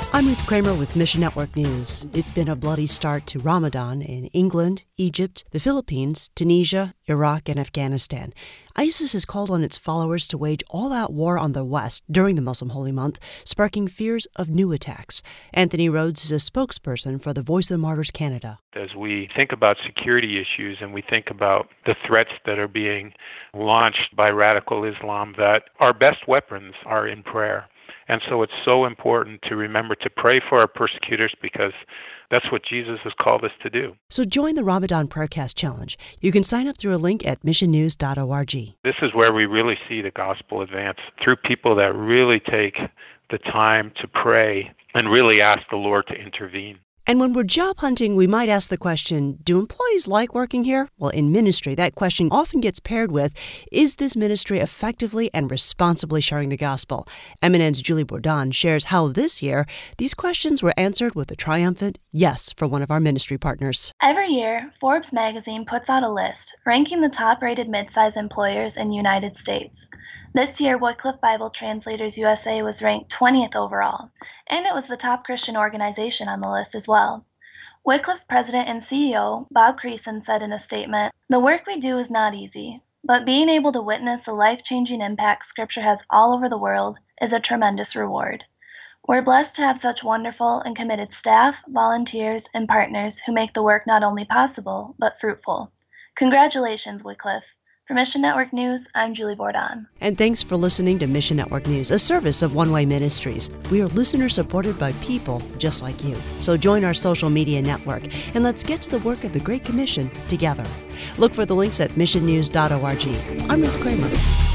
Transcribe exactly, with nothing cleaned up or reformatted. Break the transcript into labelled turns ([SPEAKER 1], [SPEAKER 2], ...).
[SPEAKER 1] I'm Ruth Kramer with Mission Network News. It's been a bloody start to Ramadan in England, Egypt, the Philippines, Tunisia, Iraq, and Afghanistan. ISIS has called on its followers to wage all-out war on the West during the Muslim Holy Month, sparking fears of new attacks. Anthony Rhodes is a spokesperson for the Voice of the Martyrs Canada.
[SPEAKER 2] As we think about security issues and we think about the threats that are being launched by radical Islam, that our best weapons are in prayer. And so it's so important to remember to pray for our persecutors because that's what Jesus has called us to do.
[SPEAKER 1] So join the Ramadan Prayercast Challenge. You can sign up through a link at mission news dot org.
[SPEAKER 2] This is where we really see the gospel advance, through people that really take the time to pray and really ask the Lord to intervene.
[SPEAKER 1] And when we're job hunting, we might ask the question, do employees like working here? Well, in ministry, that question often gets paired with, is this ministry effectively and responsibly sharing the gospel? M N N's Julie Bourdon shares how this year these questions were answered with a triumphant yes for one of our ministry partners.
[SPEAKER 3] Every year, Forbes magazine puts out a list ranking the top-rated mid-size employers in the United States. This year, Wycliffe Bible Translators U S A was ranked twentieth overall, and it was the top Christian organization on the list as well. Wycliffe's president and C E O, Bob Creason, said in a statement, "The work we do is not easy, but being able to witness the life-changing impact Scripture has all over the world is a tremendous reward. We're blessed to have such wonderful and committed staff, volunteers, and partners who make the work not only possible, but fruitful. Congratulations, Wycliffe." For Mission Network News, I'm Julie Bourdon.
[SPEAKER 1] And thanks for listening to Mission Network News, a service of One Way Ministries. We are listener-supported by people just like you. So join our social media network, and let's get to the work of the Great Commission together. Look for the links at mission news dot org. I'm Ruth Kramer.